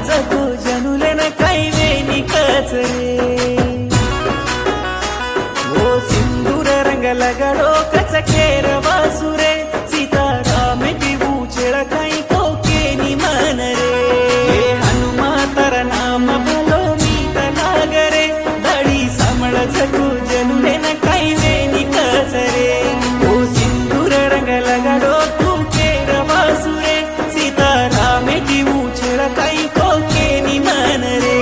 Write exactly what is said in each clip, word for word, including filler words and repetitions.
जगो जनुले न काही वेणी कचरे ओ सिंदूर रंग लगडो कचकेर वासुरे सीताराम दिवू चेळ काही कोकेनी मन रे हे हनुमातर नाम भलो मीत नागरे दडी सामळ जगो जनुले न काही वेणी कचरे ओ सिंदूर रंग लगडो तू चेर वासुरे सीताराम दिवू चेळ काही कोकेनी मन रे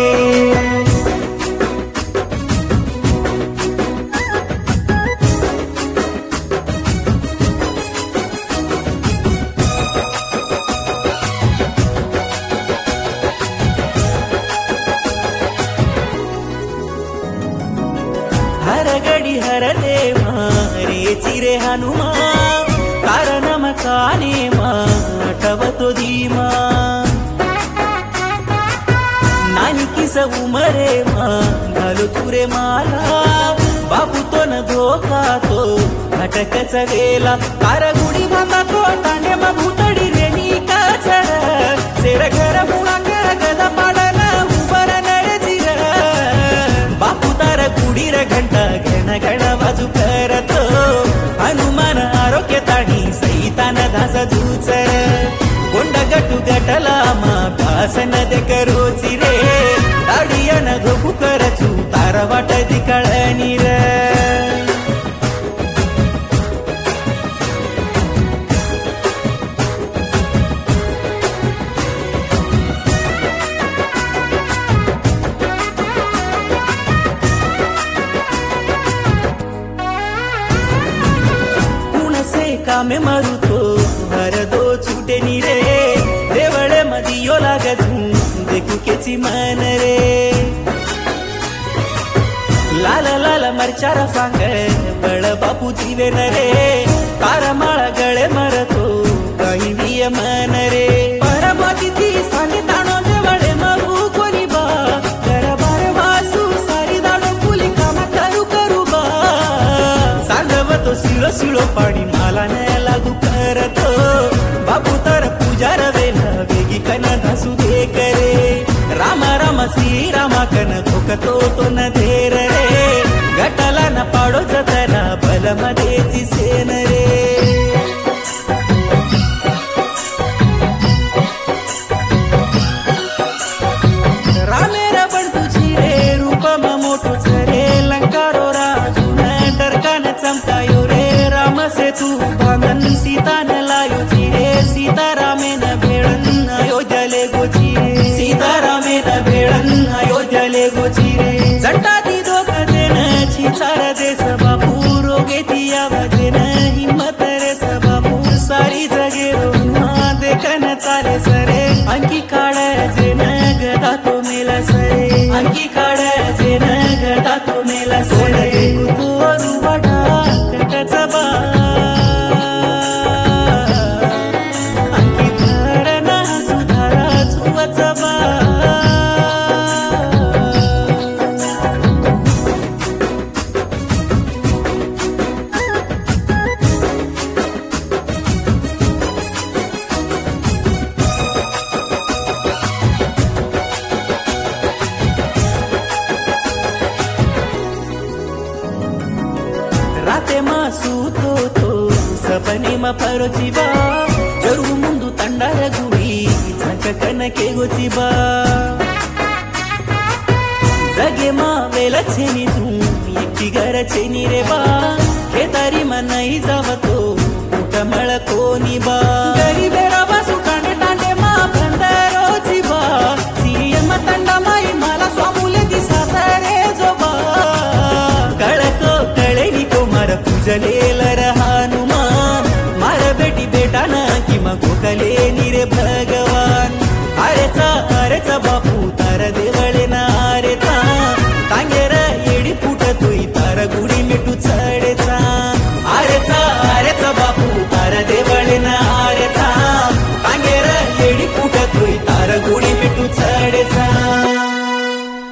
हर गडी हर देवा रे चिरे हनुमा कारण मकाने आठवतो धीमा नानी किस उमरे मा घालो चुरे माला बापू तो न धोका तो भटकच गेला कार गुडी बांधा तो तांडे मा भूतडी रेणी काचर सेर घर मुळा कर गदा पाडला उबर नरे चिर बापू तार गुडी र घंटा घण घण वाजू करतो हनुमान आरोग्य ताणी सैतान दास जुचर गोंड गटू गटला मा भासन दे करोची रे दाडियन धोकू करचू तार वाट दिकळणी रे कामे मारू तो हर दो छूटे नी रे देवळे मदियो लागजू देखू केची मन रे लाल लाल मरचार फांग बळ बापू जीवे न रे तारा माळा गळे मरतो काही विय मन रे परमती ती सांगे ताणो देवळे मारू कोणी बा कर बार वासू सारी दाडो कुली काम करू करू बा सांगवतो सिळो सिळो पाणी मला न लागू करतो बापू तर पूजार वेला वेगी कन धासू दे करे राम राम श्री रामा कन धोकतो तो न धेर रे गटला न पाडो जतरा बल मध्येची सेन रे रामेर पण तुझी रे रूपम मोठो रे लंकारो राजू न डरकान चमकायो रे राम से तू भांगन सीता न लायो रे सीतारामे न भेळन अयोध्यले गोची रे सीतारामे न भेळन अयोध्यले गोची रे जटाती दोक देन छिचार देस बापू रोगे तिया भजन हिम्मत रे बापू सारी जगे रोमा देखन चाले सरे अंकी काढ जेन गदा तो मेला सरे अंकी काढ जेन गदा तो मेला सरे कुतोरू वाटा कटचा बा राते मासू तो तो सपने मा परोची बा जरू मुंदु तंडार गुई झंककन के गोची बा जगे मा वेला छेनी तू एकटी घर छेनी रे बा खेतारी मा नाही जावतो कमळ कोनी बा गरीबे रवा सुकाने तांडे मा बंदरोची बा सीएम तंडा माई मला स्वामुले दिसात रे जो बा कळको कळेनी तो मार पूजले